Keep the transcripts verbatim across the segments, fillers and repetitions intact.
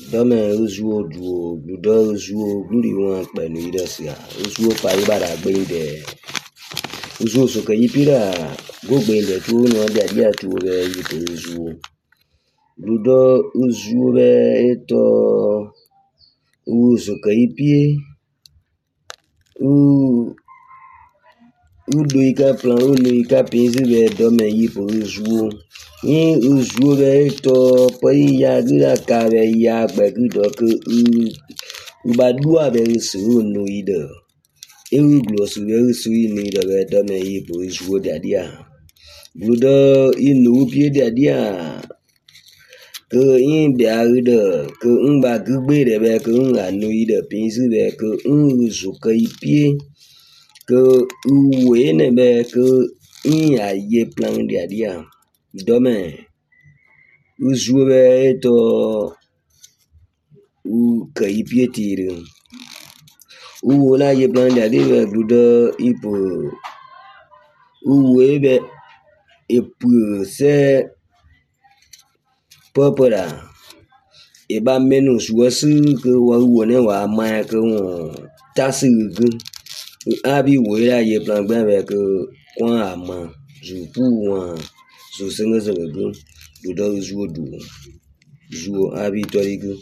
Dome uzuo duo ludo uzuo luri wan pẹ̀lú idasia uzuo pari bara gbende uzuo soke yipira go gbende tu no dia dia tu be yipo uzuo ludo uzuo be eto uzuo ke yipie u udoika plan uloika pinzi be dome yipo uzuo ni uzuo be eto pai ya gira ka be ya gbe gido ke u ubadua be su no ide ewu glosu be su ni de be dome yipo uzuo dia dia ludo inu pie dia dia ke in bia ide ke ngba gbe de be ke nga no ide pinzi be ke uzuo ke yipie ke uwe ne be ke in aye plan dia dia dome uzuo be eto u ke yipie tire u la ye plan dia dia be ludo ipo uwe be epu se popora e ba menu suwasu ke wa wo ne wa ma ke won tasi gu abi wo la ye plan gba be ke kwa ama ju pu wan ju singa singa gu ludo zuo du zuo abi tori gu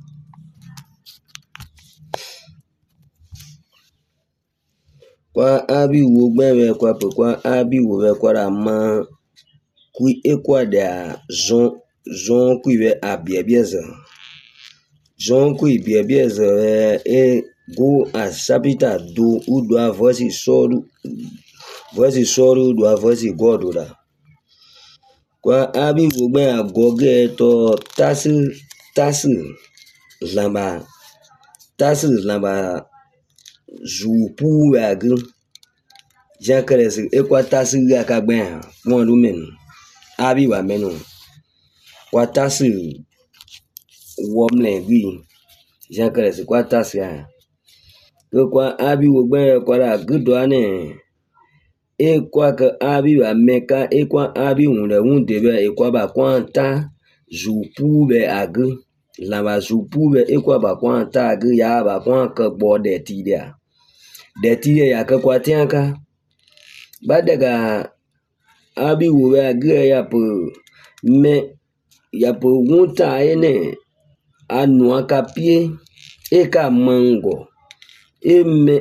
kwa abi wo gba be kwa pe kwa abi wo be kwa ra ma kui ekwa da zon zon kui be abie bieza zon kui bie bieza e go asabita do udo avosi soru vosi soru do avosi gododa kwa abi wo gba agoge to tasi tasi lamba tasi lamba zupu agu jakere se ekwa tasi ga ka gba won lu men abi wa menu kwa tasi womle bi jakere se kwa tasi a ke kwa abi wo gba kwa ra gudo ane ekwa ke abi wa meka ekwa abi wunde wunde be ekwa ba kwa ta zupu be agu lamba zupu be ekwa ba kwa ta agu ya ba kwa ke bo de ti dia de ti ya ke kwa tiaka ba daga abi wo be agu ya po me ya po wuta ene anu aka pie eka mango eme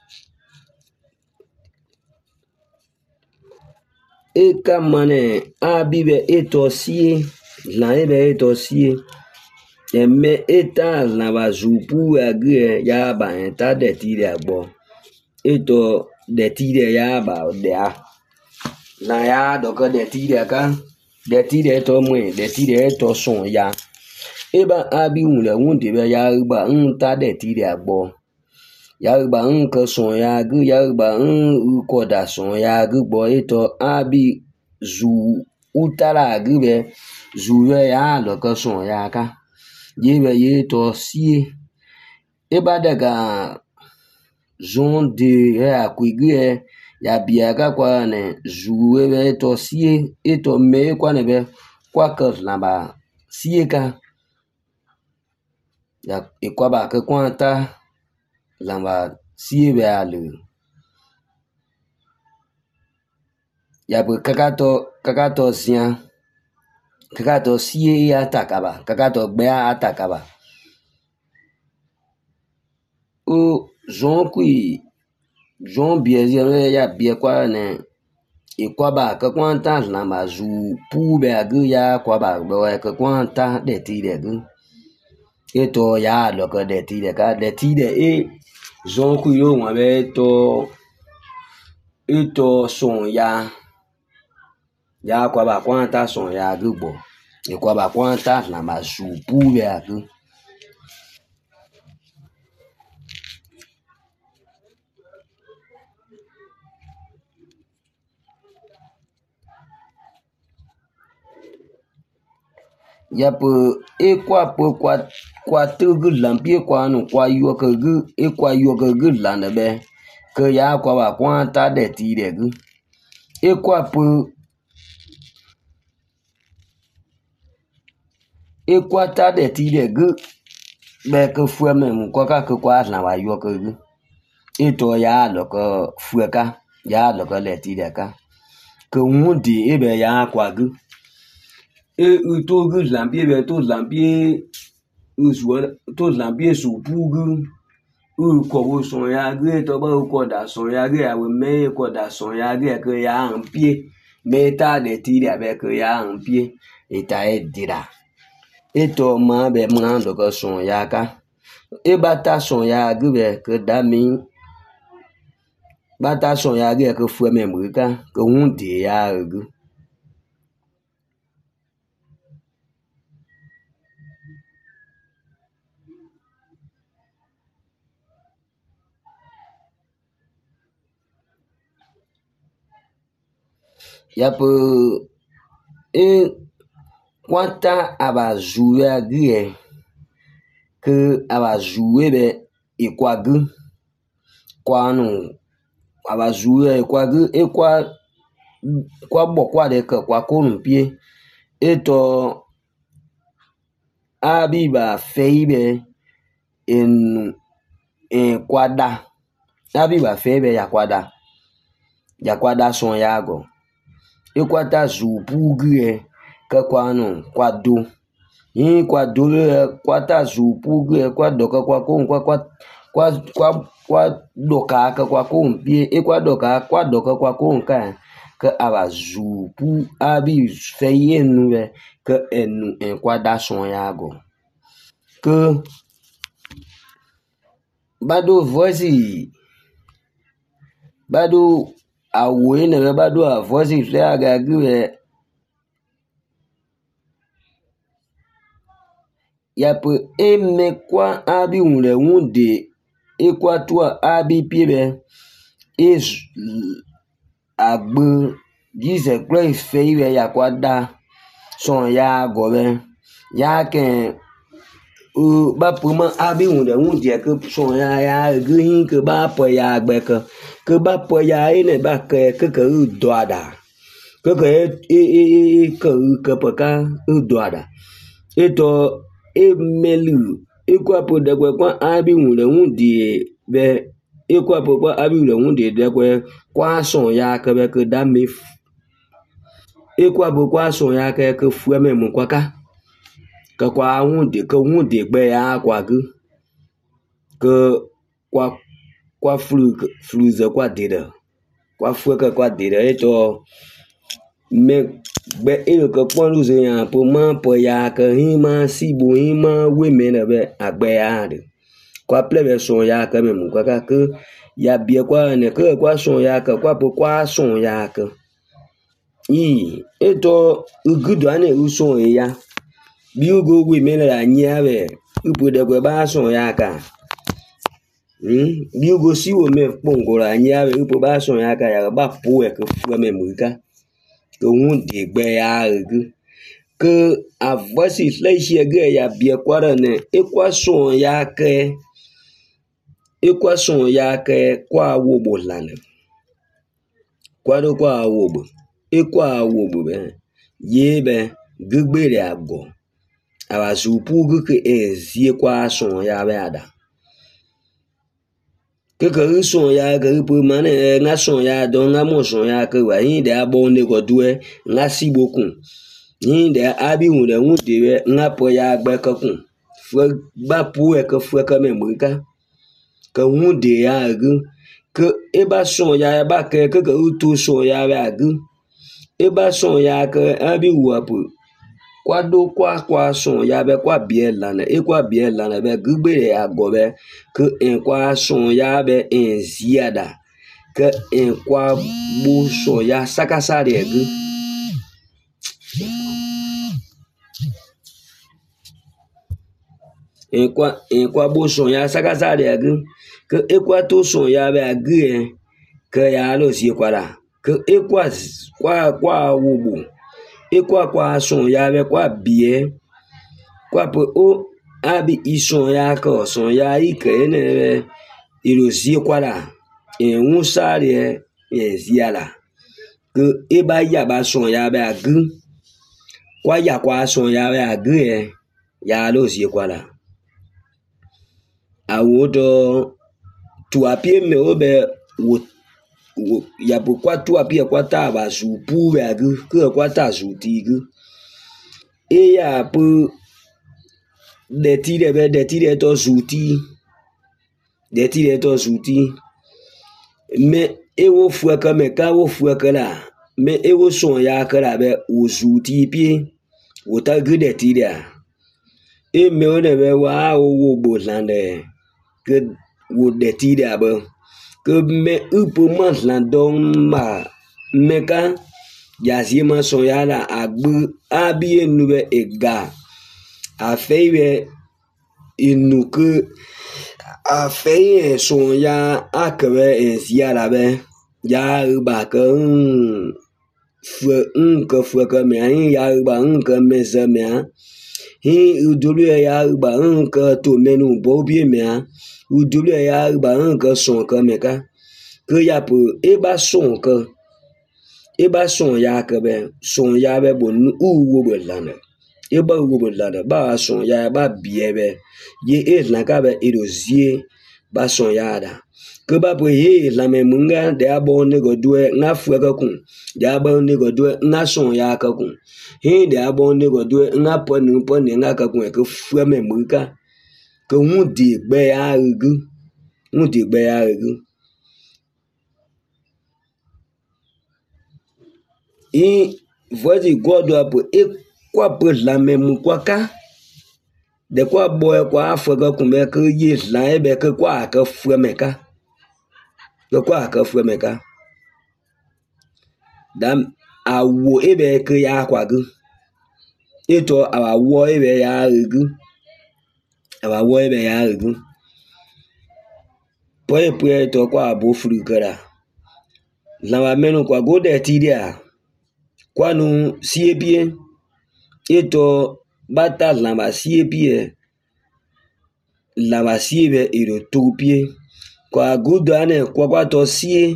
eka mane abi be etosie la ebe etosie eme eta la ba zupu agu ya ba eta de ti de agbo eto de ti de ya ba de a la ya do ko de ti de ka de ti de to mwe de ti de to son ya eba abi wule wunde be ya ba nta de ti de agbo ya ba nka son ya gu ya ba n ko da son ya gu bo eto abi zu utara gu be zu be ya lo ko son ya ka ye be ye to sie eba daga zon de ya kwigi ya bia ga kwa ne zu be to sie eto me kwa ne be kwa ka lamba sie ka ya ekwa ba ke kwa ta lamba sie be alu ya bu kakato kakato sia kakato sie ya takaba kakato gbe atakaba o zon kui zon bie ya bie kwa ne ekwa ba ke kwa ta lamba zu pu be agu ya kwa ba be ke kwa ta de ti de gu eto ya lo ko de ti de ka de ti de e zon kui yo wa be to eto son ya ya kwa ba kwa ta son ya gu bo ekwa ba kwa ta lamba zu pu be agu ya po ekwa po kwa kwa tu gu lampie kwa nu kwa yo ke gu ekwa yo ke gu lande be ke ya kwa ba kwa ta de ti de gu ekwa po ekwa ta de ti de gu be ke fue même quoi ka ke kwa na wa yo ke gu e to ya lo ko fue ka ya lo ko le ti de ka ke wu di e be ya kwa gu e u to gu lambie be to lambie u su to lambie su pu gu u ko wo son ya gu to ba ko da son ya gu ya we me ko da son ya gu ke ya en pie me ta de ti de be ke ya en pie e ta e dira e to ma be ma do ko son ya ka e bata son ya gu be ke da mi bata son ya gu ke fu me mu ka ke wu di ya gu ya pe e kwata aba zu ya gu ke aba zu e be e kwa gu kwa nu aba zu e kwa gu e kwa kwa bo kwa de ke kwa ko nu pie e to abi ba fe ibe en en kwada abi ba fe be ya kwada ya kwada son ya go e kwata zu pu gu e ke kwa nu kwa do yin kwa do kwata zu pu gu e kwa do ke kwa ko kwa kwa kwa kwa kwa do ka ke kwa ko pie e kwa do ka kwa do ke kwa ko ka ke aba zu pu abi fe yenu be ke enu en kwada son ya go ke bado voici bado awe ne be bado a voici fe aga gu e ya pe e me kwa abi unre unde e kwa tua abi pie be e agbe Jesus Christ fe ibe ya kwa da son ya go be ya ke u ba pu ma abi unre unde ke son ya ya gu hin ke ba po ya agbe ke ke ba po ya e ne ba ke ke ke u do ada ke ke e e e ke ke pe ka u do ada e to e melu e kwa po de kwa abi unre unde be e kwa po kwa abi unre unde de kwa kwa son ya ke be ke da me e kwa po kwa son ya ke ke fu me mu kwa ka ke kwa unde ke unde gbe ya kwa gu ke kwa kwa flu flu ze kwa de de kwa fu ke kwa de de e to me gbe e ke pon lu ze ya po ma po ya ke hin ma si bo hin ma we me ne be agbe ya de kwa ple be son ya ke me mu kwa ka ke ya bie kwa ne ke kwa son ya ke kwa po kwa son ya ke i e to ugudu ane u son ya bi ugo we me la nya be upo de kwa ba son ya ka hm bi ugo si wo me pongo la nya be upo ba son ya ka ya ba po e ke fu me mu ka ke un de gbe ya gu ke avoisi fleshi ge ya bie kwa ne e kwa son ya ke e kwa son ya ke kwa wo bo lana kwa do kwa wo bo e kwa wo bo be ye be gbegbe ago aba su pu gu ke e zie kwa son ya be ada ke ke son ya ke pu mane nga son ya do nga mo son ya ke wa yin de abo ne ko duwe nga si bokun yin de abi hu de hu de nga po ya gbe ke kun fo ba pu e ke fo ke me mu ka ke hu de ya gu ke e ba son ya ba ke ke ke tu son ya ba gu e ba son ya ke abi hu apu kwa do kwa kwa son ya be kwa bie lana e kwa bie lana be gbe ago be ke en kwa son ya be en ziada ke en kwa bu son ya sakasa de gu en kwa en kwa bu son ya sakasa de gu ke e kwa to son ya be gu e ke ya lo si kwa la ke e kwa kwa kwa wo bu e kwa kwa son ya be kwa bie kwa po o abi ison ya ko son ya ike ne irosi kwa la en un sare e ziala ke e ba ya ba son ya be agu kwa ya kwa son ya be agu e ya lo si kwa la awodo tu apie me obe wo wo ya po kwa tu apie kwa ta ba zu pu be gu ke kwa ta zu ti gu e ya po de ti de be de ti de to zu ti de ti de to zu ti me e wo fu ka me ka wo fu ka la me e wo son ya ka la be wo zu ti pi wo ta gu de ti de e me o de be wa o wo bo lande ke wo de ti de ba que me upo más la ma meka ya si ma son ya la agbu abi enube ega a feibe inu que a fei son ya akabe en sia la be ya ba que un fue un que fue que me ahí ya ba un que me se me hi udulu ya ba un que to menu bo bien me udulu ya ba un que son que me ka que ya po e ba son que e ba son ya que be son ya be bo u wo bo lana e ba wo bo lana ba son ya ba bie be ye e la ka be erosie ba son ya da que ba po ye la me munga de abo ne go due na fu ka kun de abo ne go due na son ya ka kun he de abo ne go due na po ni po ni na ka kun ke fu me muka que un di gbe ya gu un di gbe ya gu i voici God apo e kwa po la me mu kwa ka de kwa boy kwa afo ka kun be ke ye la e be ke kwa ka fu me ka ke kwa ka fu me ka dam awo e be ke ya kwa gu eto awo e be ya gu awo e be ya gu po e po to kwa bo furu kara la wa menu kwa go de ti dia kwa nu sie bien eto bata la ba sie bien la ba sie be iro to pie kwa gudo ane kwa kwa to sie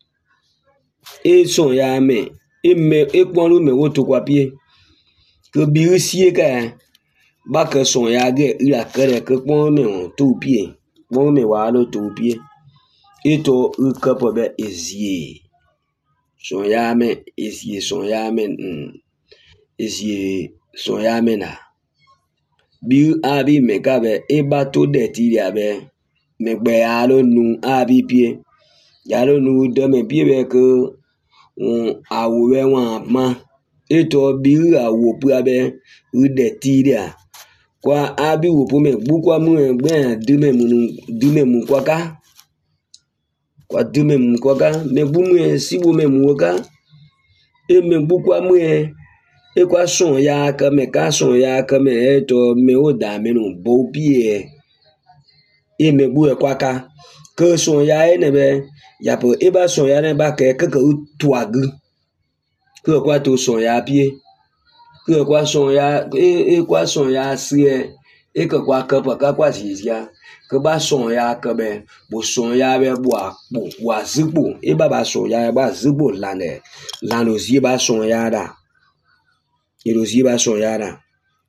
e son ya me e me e pon lu me wo to kwa pie que bi sie ka ba ke son ya ge ila kere ke pon me to pie pon me wa lo to pie eto u ka po be ezie son ya me ezie son ya me ezie son ya me na bi abi me ka be e ba to de ti ya be me gbe ya lo nu abi pie ya lo nu do me pie be ke un awo be wa ma eto bi awo pu abe u de ti ya kwa abi wo pu me bu kwa mu gbe du me mu du me mu kwa ka kwa du me mu kwa ka me bu mu si wo me mu ka e me bu kwa mu e kwa son ya ka me ka son ya ka me eto me o da me no bo pie e me bu e kwa ka que son ya e ne be ya po e ba son ya ne ba ke ke ke tu agu que kwa to son ya pie que kwa son ya e e kwa son ya si e e ke kwa ke pa ka kwa si ya que ba son ya ke be bo son ya be bo a bo wa zipo e ba ba son ya ba zipo la ne la no zi ba son ya da e ro zi ba son ya da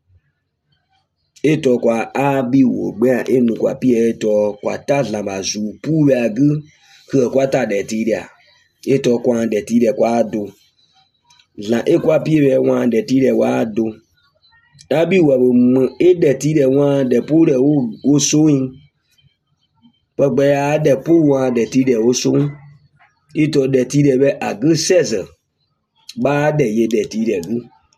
eto kwa abi wo gbe enu kwa pie eto kwa ta la ba zu pu ya gu que kwa ta de ti dia eto kwa de ti de kwa do la e kwa pie be wa de ti de wa do abi wa mo e de ti de wa de pu de o o so yin pagbe ya de pu wa de ti de o so ito de ti de be agu seize ba de ye de ti de gu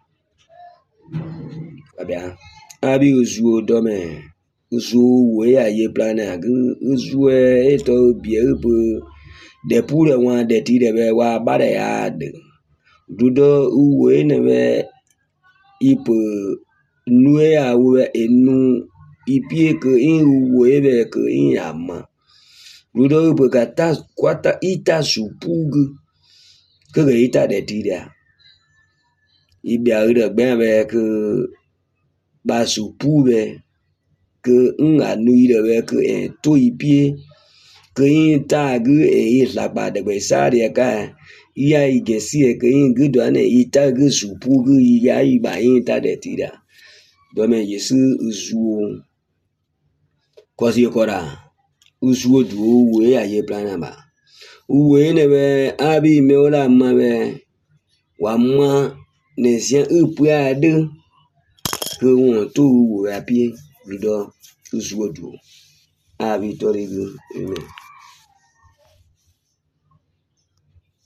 abia abi ozu do me ozu we ya ye plan agu ozu eto bi e bu de pu de wa de ti de be wa ba de ya de dudo uwe ne be ipo nue ya we enu ipie ke in uwe be ke in ama dudo ipo kata kwata ita supugu ke ke ita de ti dia ibia de gbe be ke ba supu be ke nga nui de be ke to ipie ke in ta gu e la ba de be sa de ka iya igesi e ke in gudo ane ita gu supu gu iya iba in ta de ti da do me yesu uzu Kosi kora. Usuo du uwe aye plana ba. Uwe nebe abi me ola mabe. Wama nesien upwe ade. Que on tout uwe apie. Vido usuo du. Abi torigo. Amen.